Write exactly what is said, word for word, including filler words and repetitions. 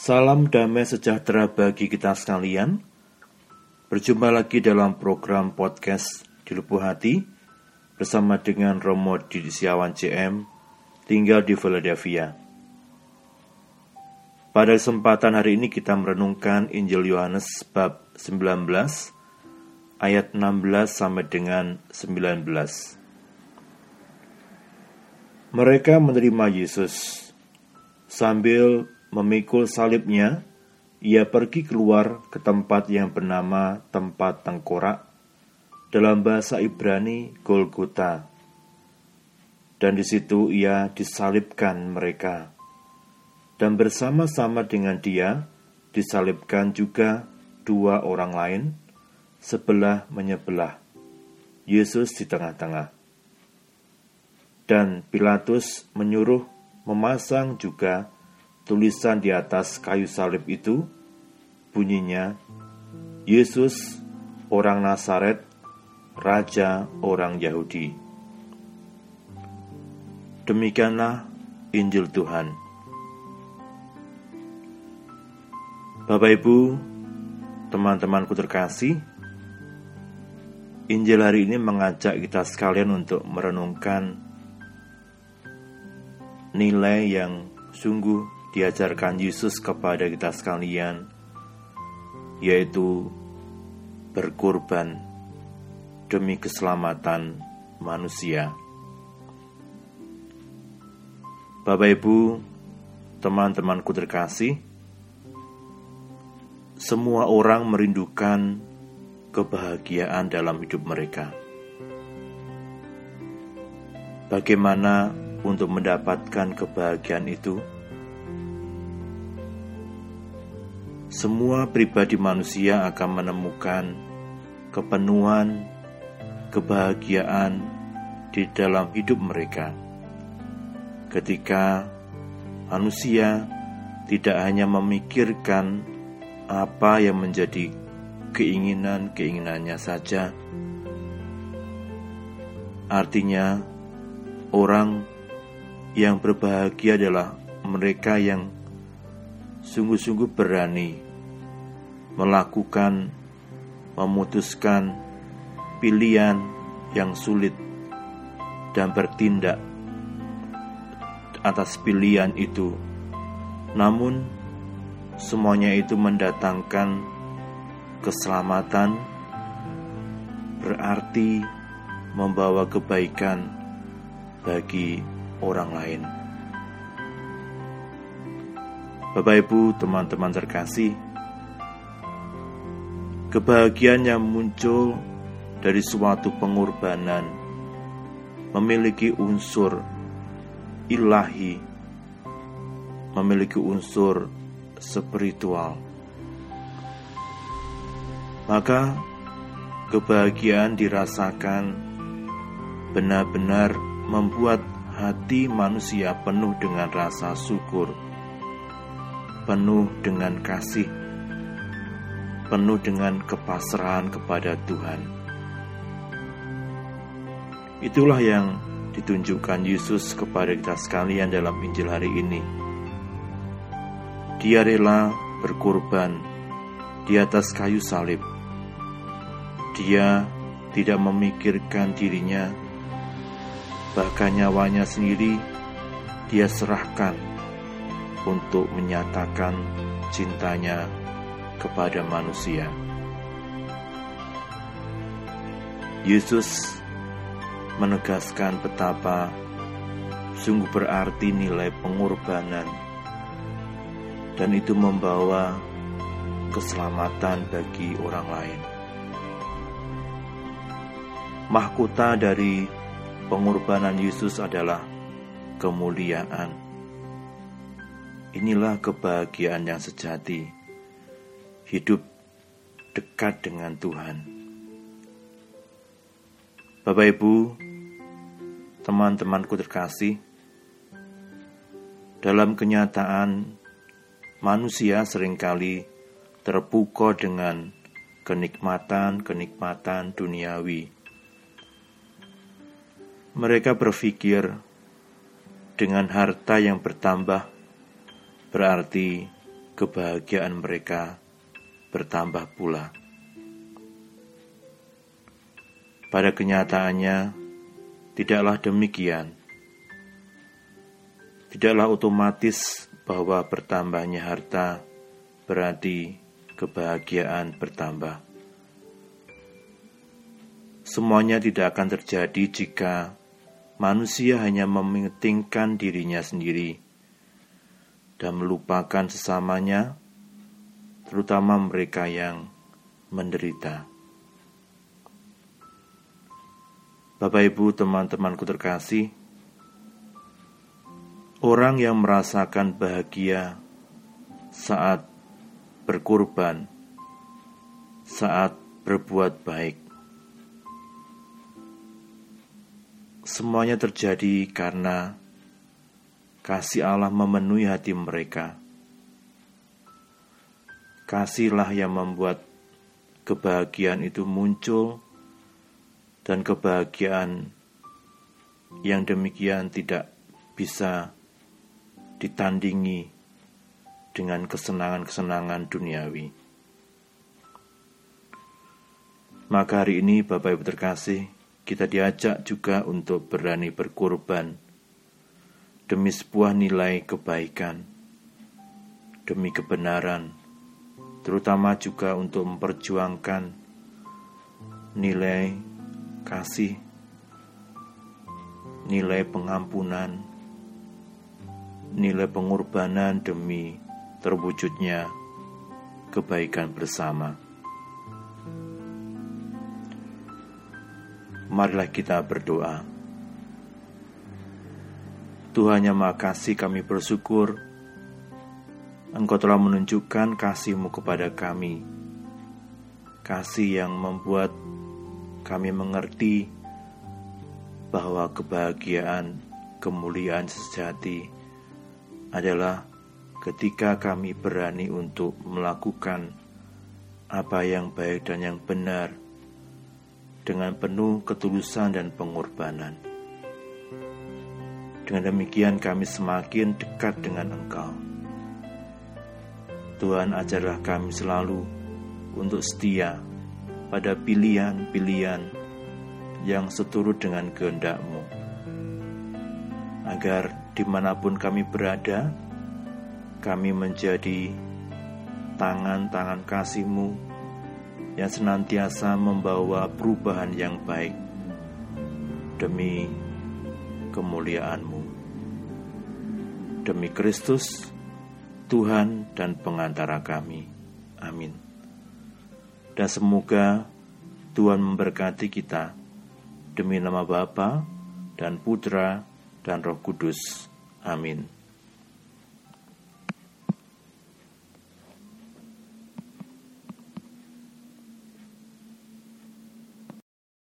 Salam damai sejahtera bagi kita sekalian. Berjumpa lagi dalam program podcast Di Lubuk Hati bersama dengan Romo Didi Setiawan C M, tinggal di Philadelphia. Pada kesempatan hari ini kita merenungkan Injil Yohanes bab sembilan belas ayat enam belas sampai dengan sembilan belas. Mereka menerima Yesus. Sambil memikul salibnya, ia pergi keluar ke tempat yang bernama tempat tengkorak, dalam bahasa Ibrani Golgota. Dan di situ ia disalibkan mereka. Dan bersama-sama dengan dia disalibkan juga dua orang lain, sebelah menyebelah, Yesus di tengah-tengah. Dan Pilatus menyuruh memasang juga tulisan di atas kayu salib itu, bunyinya, Yesus, orang Nazaret, Raja orang Yahudi. Demikianlah Injil Tuhan. Bapak Ibu, teman-temanku terkasih, Injil hari ini mengajak kita sekalian untuk merenungkan nilai yang sungguh diajarkan Yesus kepada kita sekalian, yaitu berkorban demi keselamatan manusia. Bapak Ibu, teman-temanku terkasih, semua orang merindukan kebahagiaan dalam hidup mereka. Bagaimana untuk mendapatkan kebahagiaan itu? Semua pribadi manusia akan menemukan kepenuhan, kebahagiaan di dalam hidup mereka ketika manusia tidak hanya memikirkan apa yang menjadi keinginan-keinginannya saja. Artinya, orang yang berbahagia adalah mereka yang sungguh-sungguh berani melakukan, memutuskan pilihan yang sulit dan bertindak atas pilihan itu. Namun, semuanya itu mendatangkan keselamatan, berarti membawa kebaikan bagi orang lain. Bapak Ibu, teman-teman terkasih, kebahagiaan yang muncul dari suatu pengorbanan memiliki unsur ilahi, memiliki unsur spiritual. Maka kebahagiaan dirasakan benar-benar membuat hati manusia penuh dengan rasa syukur, penuh dengan kasih, penuh dengan kepasrahan kepada Tuhan. Itulah yang ditunjukkan Yesus kepada kita sekalian dalam Injil hari ini. Dia rela berkorban di atas kayu salib. Dia tidak memikirkan dirinya, bahkan nyawanya sendiri dia serahkan untuk menyatakan cintanya kepada manusia. Yesus menegaskan betapa sungguh berarti nilai pengorbanan, dan itu membawa keselamatan bagi orang lain. Mahkota dari pengorbanan Yesus adalah kemuliaan. Inilah kebahagiaan yang sejati, hidup dekat dengan Tuhan. Bapak Ibu, teman-temanku terkasih, dalam kenyataan manusia seringkali terpukau dengan kenikmatan-kenikmatan duniawi. Mereka berpikir dengan harta yang bertambah berarti kebahagiaan mereka bertambah pula. Pada kenyataannya, tidaklah demikian. Tidaklah otomatis bahwa bertambahnya harta berarti kebahagiaan bertambah. Semuanya tidak akan terjadi jika manusia hanya mementingkan dirinya sendiri dan melupakan sesamanya, terutama mereka yang menderita. Bapak, Ibu, teman-temanku terkasih, orang yang merasakan bahagia saat berkorban, saat berbuat baik, semuanya terjadi karena kasih Allah memenuhi hati mereka. Kasihlah yang membuat kebahagiaan itu muncul, dan kebahagiaan yang demikian tidak bisa ditandingi dengan kesenangan-kesenangan duniawi. Maka hari ini Bapak Ibu terkasih, kita diajak juga untuk berani berkorban demi sebuah nilai kebaikan, demi kebenaran, terutama juga untuk memperjuangkan nilai kasih, nilai pengampunan, nilai pengorbanan demi terwujudnya kebaikan bersama. Marilah kita berdoa. Tuhan Yang Maha Kasih, kami bersyukur Engkau telah menunjukkan kasih-Mu kepada kami, kasih yang membuat kami mengerti bahwa kebahagiaan, kemuliaan sejati adalah ketika kami berani untuk melakukan apa yang baik dan yang benar dengan penuh ketulusan dan pengorbanan. Dengan demikian kami semakin dekat dengan Engkau. Tuhan, ajarlah kami selalu untuk setia pada pilihan-pilihan yang seturut dengan kehendak-Mu, agar dimanapun kami berada, kami menjadi tangan-tangan kasih-Mu yang senantiasa membawa perubahan yang baik demi kemuliaan-Mu. Demi Kristus, Tuhan dan pengantara kami. Amin. Dan semoga Tuhan memberkati kita demi nama Bapa dan Putra dan Roh Kudus. Amin.